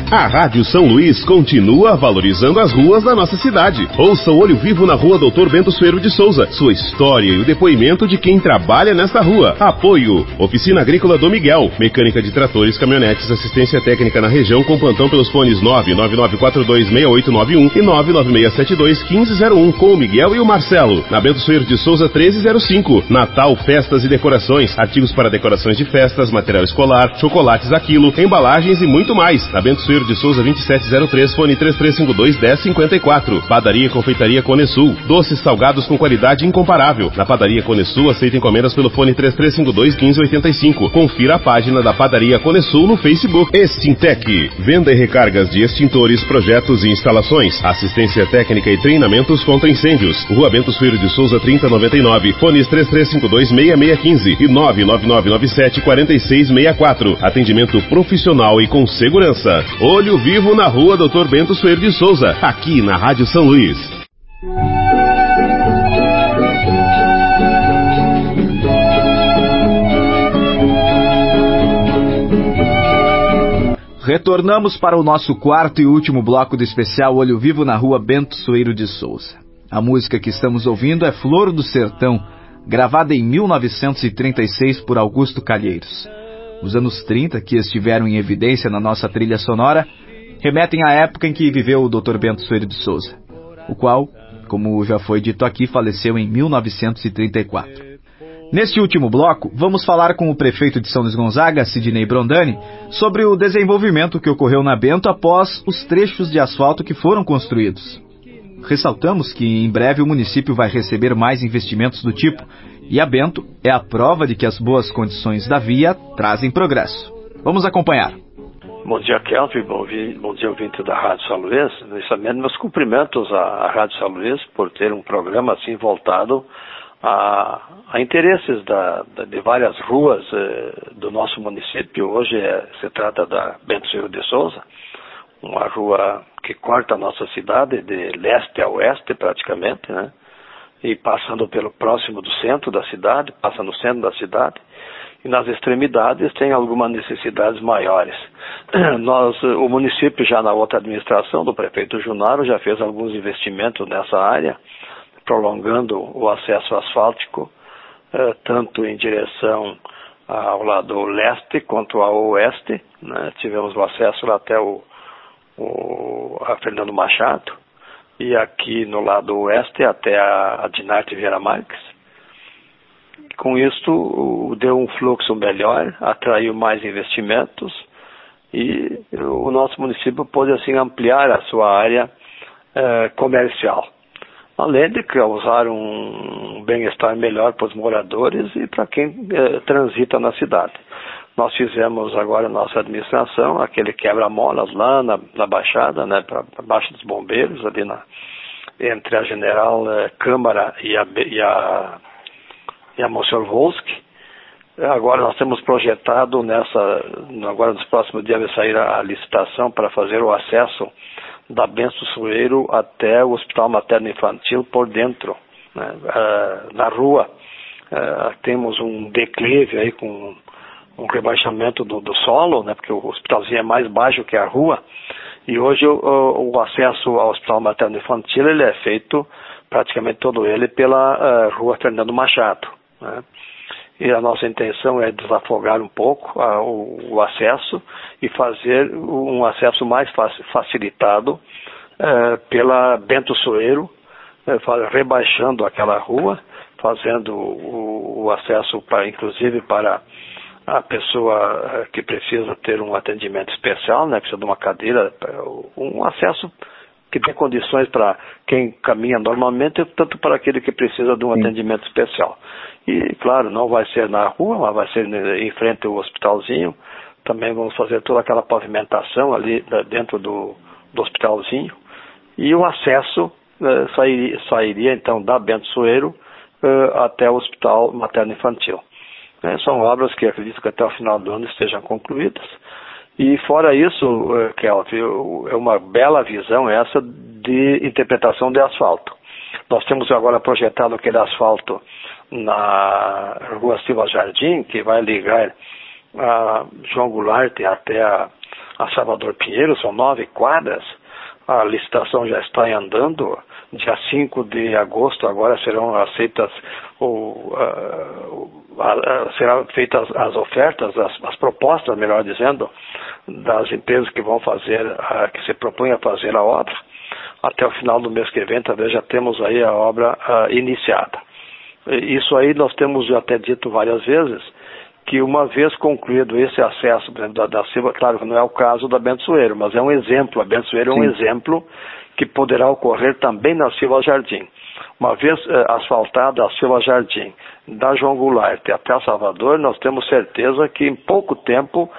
A Rádio São Luís continua valorizando as ruas da nossa cidade. Ouça o Olho Vivo na rua Dr. Bento Sueiro de Souza, sua história e o depoimento de quem trabalha nesta rua. Apoio: Oficina Agrícola do Miguel, mecânica de tratores, caminhonetes, assistência técnica na região com plantão pelos fones 999426891 e 996721501 com o Miguel e o Marcelo. Na Bento Sueiro de Souza 1305. Natal, festas e decorações, artigos para decorações de festas, material escolar, chocolates a quilo, embalagens e muito mais. Na Bento Sueiro de Souza 2703, fone 3352-1054. Padaria e Confeitaria Cone Sul, doces salgados com qualidade incomparável. Na Padaria Cone Sul, aceita encomendas pelo fone 3352-1585. Confira a página da Padaria Cone Sul no Facebook. Extintec, venda e recargas de extintores, projetos e instalações, assistência técnica e treinamentos contra incêndios. Rua Bento Sueiro de Souza 3099, fones 3352-6615 e 99997-4664. Atendimento profissional e com segurança. Olho Vivo na rua Dr. Bento Sueiro de Souza, aqui na Rádio São Luís. Retornamos para o nosso quarto e último bloco do especial Olho Vivo na rua Bento Sueiro de Souza. A música que estamos ouvindo é Flor do Sertão, gravada em 1936 por Augusto Calheiros. Os anos 30, que estiveram em evidência na nossa trilha sonora, remetem à época em que viveu o Dr. Bento Sueiro de Souza, o qual, como já foi dito aqui, faleceu em 1934. Neste último bloco, vamos falar com o prefeito de São Luís Gonzaga, Sidney Brondani, sobre o desenvolvimento que ocorreu na Bento após os trechos de asfalto que foram construídos. Ressaltamos que em breve o município vai receber mais investimentos do tipo, e a Bento é a prova de que as boas condições da via trazem progresso. Vamos acompanhar. Bom dia, Kelvin. Bom dia, ouvinte da Rádio São Luís. Inicialmente, meus cumprimentos à Rádio São Luís por ter um programa assim voltado a interesses de várias ruas do nosso município. Hoje se trata da Bento Sueiro de Souza, uma rua que corta a nossa cidade de leste a oeste praticamente, né? E passando pelo próximo do centro da cidade, passa no centro da cidade, e nas extremidades tem algumas necessidades maiores. O município, já na outra administração do prefeito Junaro, já fez alguns investimentos nessa área, prolongando o acesso asfáltico, tanto em direção ao lado leste quanto ao oeste, né? Tivemos o acesso lá até a Fernando Machado, e aqui no lado oeste até a Dinarte Vieira Marques. Com isto, deu um fluxo melhor, atraiu mais investimentos e o nosso município pôde assim ampliar a sua área comercial, além de causar um bem-estar melhor para os moradores e para quem transita na cidade. Nós fizemos agora nossa administração, aquele quebra-molas lá na Baixada, né, para baixo dos bombeiros, ali entre a General Câmara e a Monsignor Volsky. Agora nós temos projetado agora nos próximos dias vai sair a licitação para fazer o acesso da Bento Sueiro até o Hospital Materno Infantil por dentro, né, na rua. Temos um declive aí com um rebaixamento do solo, né, porque o hospitalzinho é mais baixo que a rua, e hoje o acesso ao Hospital Materno Infantil ele é feito praticamente todo ele pela Rua Fernando Machado, né? E a nossa intenção é desafogar um pouco o acesso e fazer um acesso mais facilitado pela Bento Sueiro, rebaixando aquela rua, fazendo o acesso inclusive para a pessoa que precisa ter um atendimento especial, né, precisa de uma cadeira, um acesso que dê condições para quem caminha normalmente, tanto para aquele que precisa de um atendimento especial. E, claro, não vai ser na rua, mas vai ser em frente ao hospitalzinho. Também vamos fazer toda aquela pavimentação ali dentro do hospitalzinho. E o acesso sairia então da Bento Sueiro até o Hospital Materno Infantil. São obras que acredito que até o final do ano estejam concluídas. E fora isso, Kelvin, é uma bela visão essa de interpretação de asfalto. Nós temos agora projetado aquele asfalto na Rua Silva Jardim, que vai ligar a João Goulart até a Salvador Pinheiro, são 9 quadras. A licitação já está andando. Dia 5 de agosto agora serão aceitas serão feitas as ofertas, as propostas, melhor dizendo, das empresas que vão fazer, que se propõem a fazer a obra. Até o final do mês que vem, talvez já temos aí a obra iniciada. Isso aí nós temos até dito várias vezes, que uma vez concluído esse acesso, por exemplo, da Silva, claro que não é o caso da Bento Sueiro, mas é um exemplo, a Bento Sueiro é um exemplo que poderá ocorrer também na Silva Jardim. Uma vez asfaltada a Silva Jardim, da João Goulart até a Salvador, nós temos certeza que em pouco tempo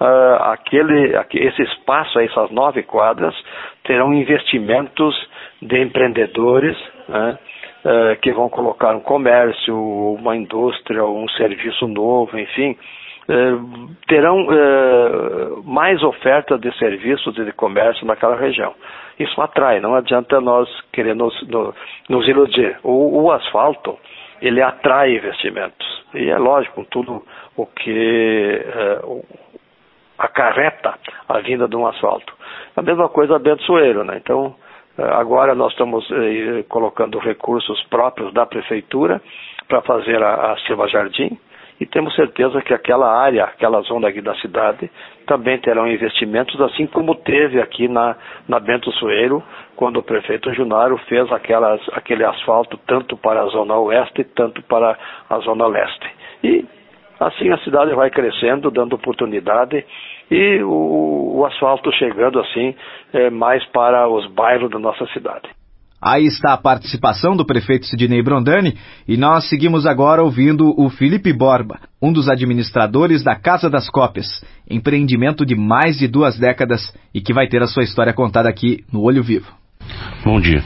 esse espaço, essas 9 quadras, terão investimentos de empreendedores, né, que vão colocar um comércio, uma indústria, um serviço novo, enfim, terão mais oferta de serviços e de comércio naquela região. Isso atrai, não adianta nós querer nos iludir. O asfalto, ele atrai investimentos. E é lógico, tudo o que acarreta a vinda de um asfalto. A mesma coisa a Bento Sueiro, né? Então, agora nós estamos colocando recursos próprios da prefeitura para fazer a Silva Jardim, e temos certeza que aquela área, aquela zona aqui da cidade, também terão investimentos, assim como teve aqui na Bento Sueiro, quando o prefeito Junaro fez aquele asfalto tanto para a zona oeste, tanto para a zona leste. E assim a cidade vai crescendo, dando oportunidade, e o asfalto chegando assim mais para os bairros da nossa cidade. Aí está a participação do prefeito Sidnei Brondani, e nós seguimos agora ouvindo o Felipe Borba, um dos administradores da Casa das Cópias, empreendimento de mais de 2 décadas e que vai ter a sua história contada aqui no Olho Vivo. Bom dia.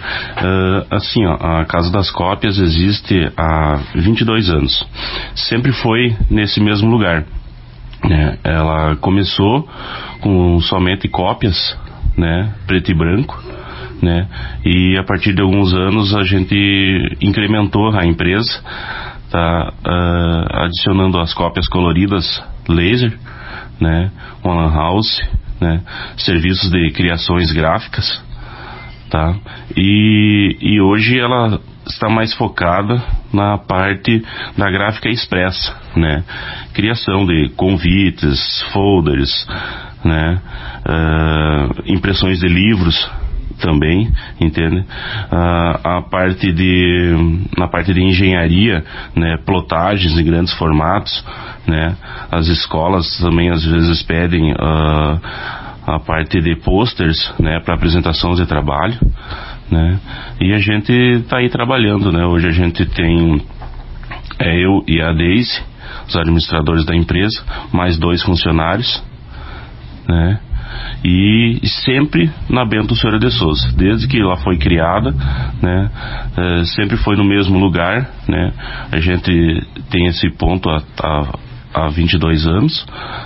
A Casa das Cópias existe há 22 anos. Sempre foi nesse mesmo lugar. Ela começou com somente cópias, preto e branco. E a partir de alguns anos a gente incrementou a empresa, adicionando as cópias coloridas laser, uma lan house, serviços de criações gráficas, e hoje ela está mais focada na parte da gráfica expressa, criação de convites, folders, impressões de livros também, entende? Na parte de engenharia, plotagens em grandes formatos, as escolas também às vezes pedem a parte de posters, para apresentação de trabalho, e a gente está aí trabalhando, Hoje a gente tem eu e a Daisy, os administradores da empresa, mais 2 funcionários, e sempre na Bento Sueiro de Souza, desde que ela foi criada, sempre foi no mesmo lugar, a gente tem esse ponto há 22 anos,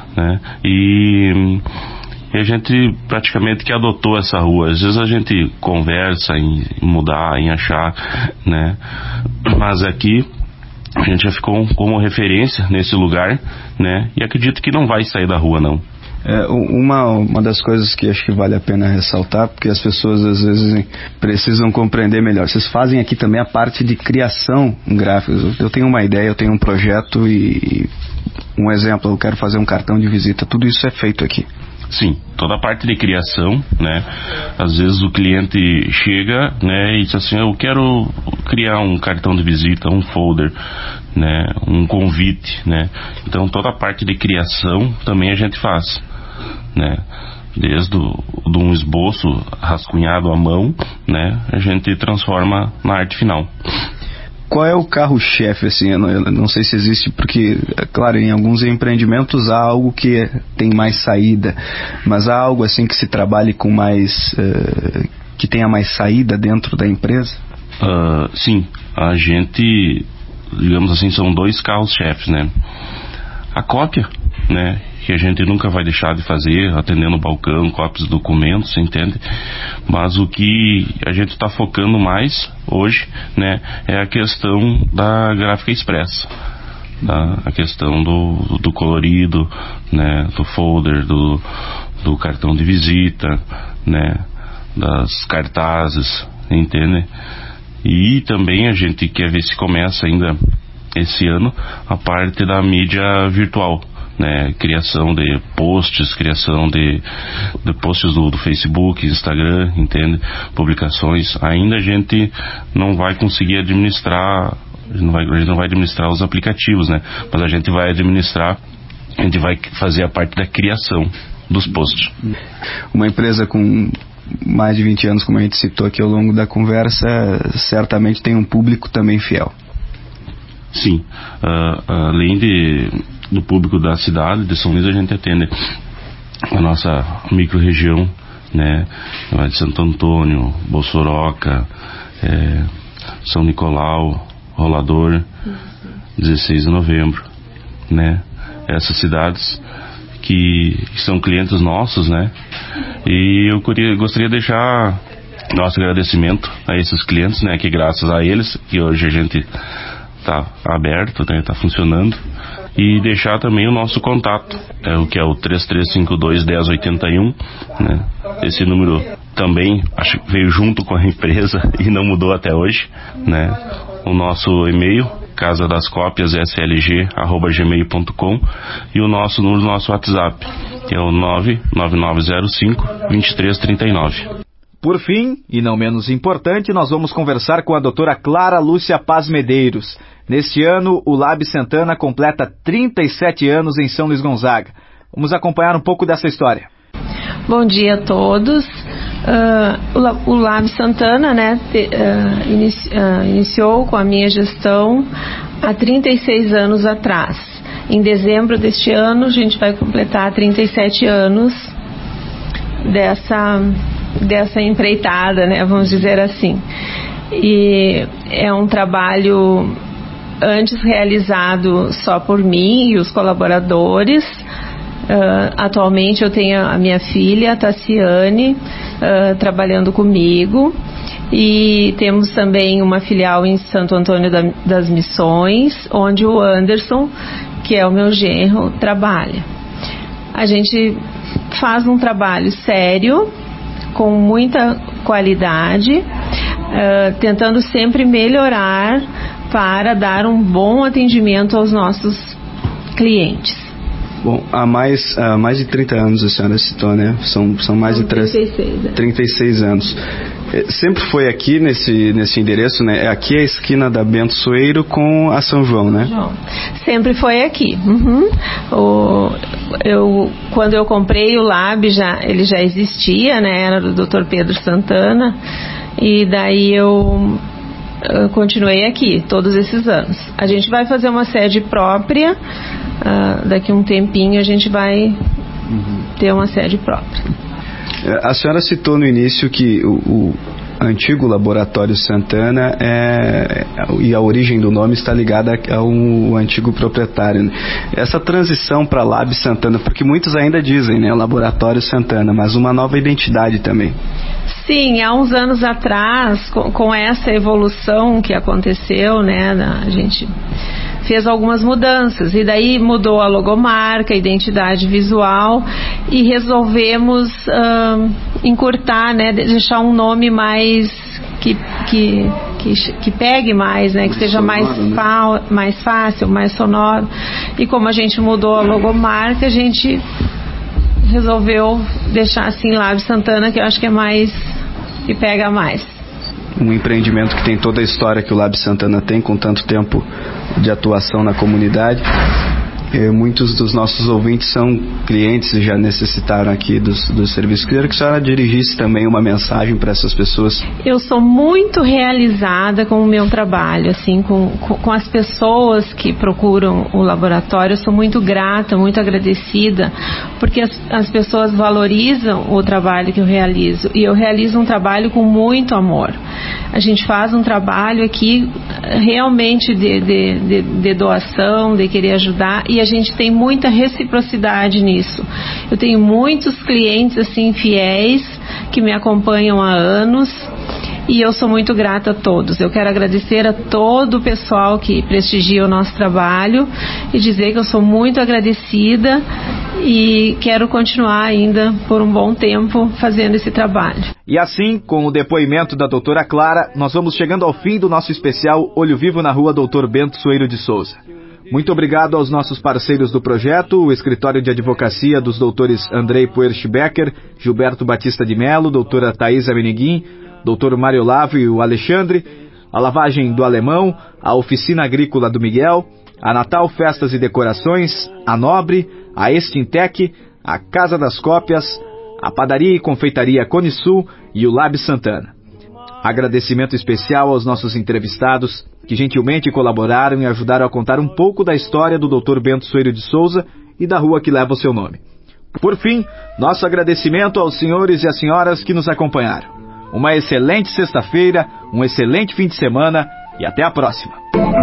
e a gente praticamente que adotou essa rua. Às vezes a gente conversa em mudar, em achar, mas aqui a gente já ficou como referência nesse lugar, e acredito que não vai sair da rua, não. Uma das coisas que acho que vale a pena ressaltar, porque as pessoas às vezes precisam compreender melhor. Vocês fazem aqui também a parte de criação gráfica. Eu tenho uma ideia, eu tenho um projeto e um exemplo, eu quero fazer um cartão de visita. Tudo isso é feito aqui. Sim, toda a parte de criação, às vezes o cliente chega, e diz assim, eu quero criar um cartão de visita, um folder, um convite, Então toda a parte de criação também a gente faz, Desde um esboço rascunhado à mão, a gente transforma na arte final. Qual é o carro-chefe, assim? Eu não sei se existe, porque, claro, em alguns empreendimentos há algo que tem mais saída, mas há algo assim que se trabalhe com mais, que tenha mais saída dentro da empresa? Sim, a gente, digamos assim, são 2 carros-chefes, A cópia, que a gente nunca vai deixar de fazer, atendendo o balcão, cópias de documentos, entende? Mas o que a gente está focando mais hoje, é a questão da gráfica expressa, a questão do colorido, do folder, do cartão de visita, né, das cartazes, entende? E também a gente quer ver se começa ainda esse ano a parte da mídia virtual, né, criação de posts, criação de posts do Facebook, Instagram, entende? Publicações. Ainda a gente não vai conseguir administrar, a gente não vai administrar os aplicativos, né? Mas a gente vai fazer a parte da criação dos posts. Uma empresa com mais de 20 anos, como a gente citou aqui ao longo da conversa, certamente tem um público também fiel. Sim, além do público da cidade de São Luís, a gente atende a nossa micro-região, né, de Santo Antônio, Bossoroca, São Nicolau, Rolador, 16 de novembro, né, essas cidades que são clientes nossos, né, e eu gostaria de deixar nosso agradecimento a esses clientes, né, que graças a eles que hoje a gente está aberto, né, está funcionando, e deixar também o nosso contato, o que é o 3352-1081, né, esse número também acho que veio junto com a empresa e não mudou até hoje, né, o nosso e-mail casadascopias.slg@gmail.com e o nosso número do nosso WhatsApp, que é o 99905-2339. Por fim, e não menos importante, nós vamos conversar com a doutora Clara Lúcia Paz Medeiros. Neste ano, o Lab Santana completa 37 anos em São Luís Gonzaga. Vamos acompanhar um pouco dessa história. Bom dia a todos. O Lab Santana, né, iniciou com a minha gestão há 36 anos atrás. Em dezembro deste ano, a gente vai completar 37 anos dessa empreitada, né, vamos dizer assim. E é um trabalho antes realizado só por mim e os colaboradores. Atualmente eu tenho a minha filha, a Tassiane, trabalhando comigo, e temos também uma filial em Santo Antônio das Missões, onde o Anderson, que é o meu genro, trabalha. A gente faz um trabalho sério, com muita qualidade, tentando sempre melhorar para dar um bom atendimento aos nossos clientes. Bom, há mais de 30 anos a senhora citou, né? São mais de 36 anos. Sempre foi aqui nesse endereço, né? Aqui é a esquina da Bento Soeiro com a São João, né? Sempre foi aqui. Uhum. Quando eu comprei o Lab, ele já existia, né? Era do Dr. Pedro Santana. E daí eu continuei aqui todos esses anos. A gente vai fazer uma sede própria. Daqui a um tempinho a gente vai ter uma sede própria. A senhora citou no início que o antigo Laboratório Santana e a origem do nome está ligada ao antigo proprietário, né? Essa transição para Lab Santana, porque muitos ainda dizem, né, Laboratório Santana, mas uma nova identidade também. Sim, há uns anos atrás, com essa evolução que aconteceu, né, a gente fez algumas mudanças, e daí mudou a logomarca, a identidade visual, e resolvemos encurtar, né, deixar um nome mais que pegue mais, né, que seja mais fácil, mais sonoro. E como a gente mudou a logomarca, a gente resolveu deixar assim Lab Santana, que eu acho que é mais, que pega mais. Um empreendimento que tem toda a história que o Lab Santana tem, com tanto tempo de atuação na comunidade. Muitos dos nossos ouvintes são clientes e já necessitaram aqui do serviço. Queria que a senhora dirigisse também uma mensagem para essas pessoas. Eu sou muito realizada com o meu trabalho, assim, com as pessoas que procuram o laboratório. Eu sou muito grata, muito agradecida, porque as pessoas valorizam o trabalho que eu realizo, e eu realizo um trabalho com muito amor. A gente faz um trabalho aqui realmente de doação, de querer ajudar, e a gente tem muita reciprocidade nisso. Eu tenho muitos clientes assim fiéis que me acompanham há anos, e eu sou muito grata a todos. Eu quero agradecer a todo o pessoal que prestigia o nosso trabalho e dizer que eu sou muito agradecida e quero continuar ainda por um bom tempo fazendo esse trabalho. E assim, com o depoimento da doutora Clara, nós vamos chegando ao fim do nosso especial Olho Vivo na Rua Dr. Bento Soeiro de Souza. Muito obrigado aos nossos parceiros do projeto, o Escritório de Advocacia dos doutores Andrei Puerch-Becker, Gilberto Batista de Melo, doutora Thaisa Meneguin, doutor Mário Lavo e o Alexandre, a Lavagem do Alemão, a Oficina Agrícola do Miguel, a Natal Festas e Decorações, a Nobre, a Extintec, a Casa das Cópias, a Padaria e Confeitaria Cone Sul e o Lab Santana. Agradecimento especial aos nossos entrevistados que gentilmente colaboraram e ajudaram a contar um pouco da história do Dr. Bento Soeiro de Souza e da rua que leva o seu nome. Por fim, nosso agradecimento aos senhores e às senhoras que nos acompanharam. Uma excelente sexta-feira, um excelente fim de semana e até a próxima.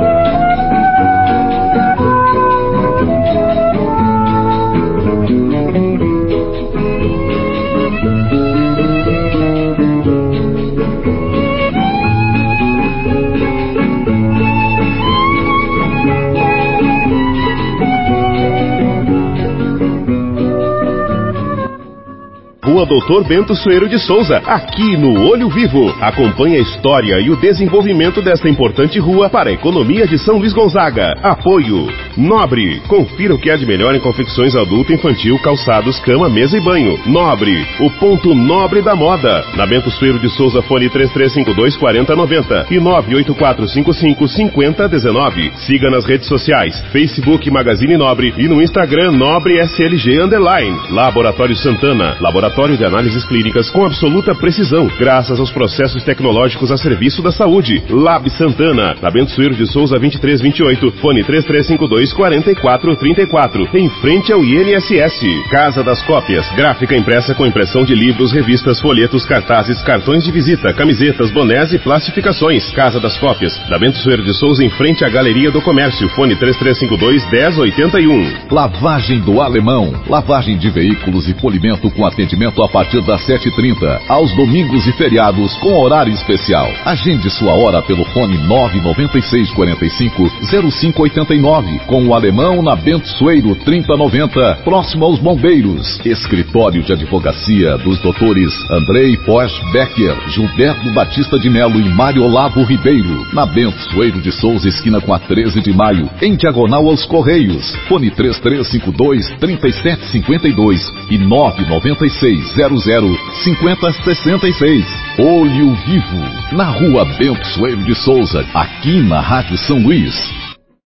Rua Dr. Bento Soeiro de Souza, aqui no Olho Vivo. Acompanhe a história e o desenvolvimento desta importante rua para a economia de São Luís Gonzaga. Apoio Nobre. Confira o que há de melhor em confecções adulto, infantil, calçados, cama, mesa e banho. Nobre, o ponto nobre da moda. Na Bento Soeiro de Souza, fone 3352-4090 e 98455-5019. Siga nas redes sociais, Facebook Magazine Nobre e no Instagram Nobre SLG _. Laboratório Santana, laboratório de análises clínicas com absoluta precisão, graças aos processos tecnológicos a serviço da saúde. Lab Santana, na Bento Soeiro de Souza 2328, fone 3352-4434, em frente ao INSS. Casa das Cópias, gráfica impressa com impressão de livros, revistas, folhetos, cartazes, cartões de visita, camisetas, bonés e plastificações. Casa das Cópias, da Bento Soeiro de Souza, em frente à Galeria do Comércio, fone 3352-1081. Lavagem do Alemão, lavagem de veículos e polimento com atendimento a partir das 7h30, aos domingos e feriados com horário especial. Agende sua hora pelo fone 99645-0589, com o Alemão na Bento Soeiro 3090, próximo aos Bombeiros. Escritório de Advocacia dos doutores Andrei Puerch-Becker, Gilberto Batista de Melo e Mário Olavo Ribeiro, na Bento Soeiro de Souza, esquina com a 13 de maio, em diagonal aos Correios. Fone 3352-3752 e 996005066. Olho Vivo, na Rua Bento Soeiro de Souza, aqui na Rádio São Luís.